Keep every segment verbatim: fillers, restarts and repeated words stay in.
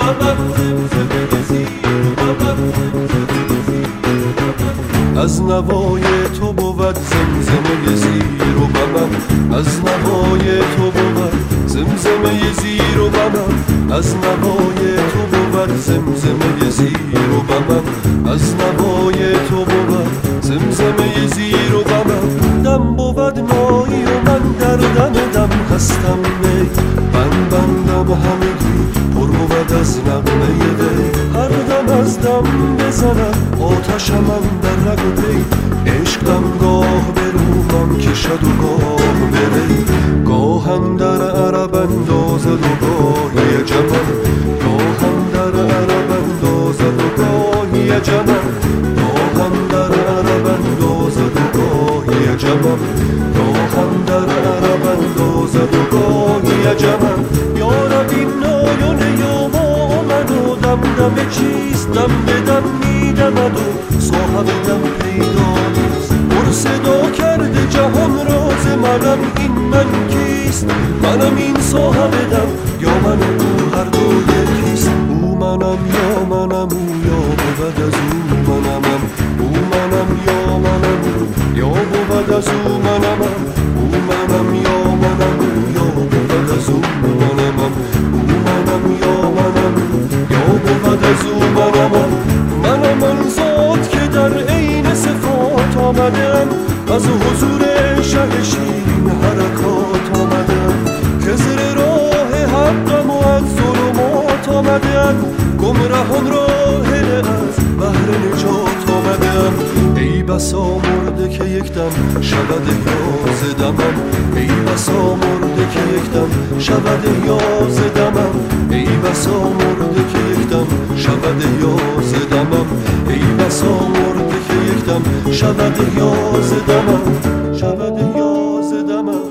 از نوای تو بود زمزمه زیر و بمم، از نوای تو بود زمزمه زیر و بمم، از نوای تو بود زمزمه زیر و بمم، از نوای تو بود زمزمه زیر و بمم. دم بود نایی و من در دم دم هستم می، بند بندم همگی پر بود از نغمه دی. هر دم از دم بزنم آتشم اندر رگ و پی، عشقم گاه برومم کشد و گاه بری، گاه اندر عرب اندازد و گاهی جمم، گاه اندر عرب اندازد و گاهی جمم، گاه اندر عرب اندازد و گاهی جمم، گاه اندر عرب اندازد و گاهی جمم. یا رب این نایان یا ما من و دم دم چیست، دم به دم میدمد و صاحب دم پیدا نیست. پر صدا کرده جهان راز منم، این من کیست؟ منم این صاحب دم یا من و او هر دو یکیست. او منم یا منم او، یا بود از او منمم، او منم یا منم او، یا بود از او منمم، او منم یا منم او، یا بود از او منمم، او منم یا منم یا بود از او منمم. منم آن ذات که در عین صفات آمدم، از حضور شه شیرین حرکات آمدم، که زیر راه حقم و از ظلمات آمدم، گمرهان را هله از بحر نجات آمدم. ای بسا مرده که یک دم شود یاز دمم، ای بسا مرده که یک دم شود یاز دمم، ای بسا مرده که یک دم شود یاز دمم، ای بسا مرده که یک دم شود یاز دمم، شود یاز دمم.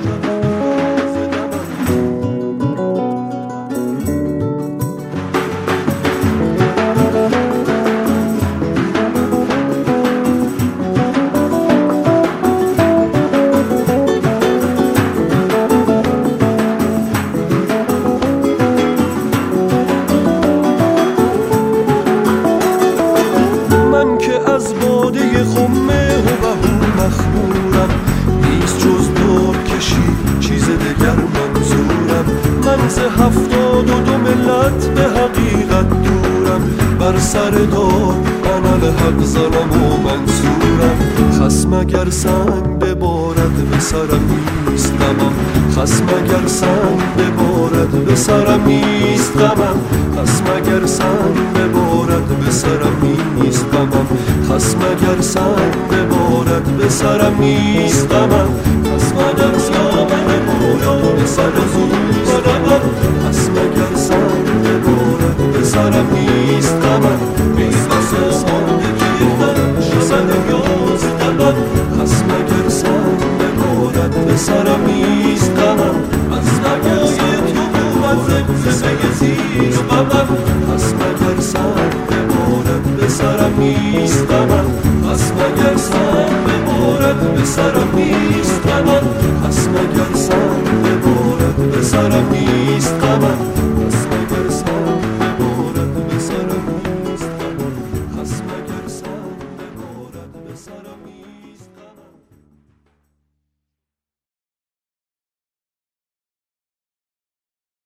از باده خمه و بهو مخمورم، نیست جز دور کشی چیز دگر منظورم. من ز هفتاد و دو ملت به حقیقت دورم، بر سر دار انال حق زنم و منصورم. خصم اگر سنگ ببارد به سرم نیست غمم، خصم اگر سنگ ببارد به سرم نیست غمم، خصم اگر سنگ ببارد به سرم نیست غمم، خصم اگر سنگ ببارد به سرم نیست غمم. خصم اگر سنگ ببارد به سرم نیست غمم، خصم اگر سنگ ببارد به سرم نیست غمم. ای بسا مرده که یک دم شود یاز دمم، خصم اگر سنگ ببارد به سرم نیست غمم. از نگای تو بود زمزمه زیر و بمم، خصم اگر سنگ ببارد به سرم نیست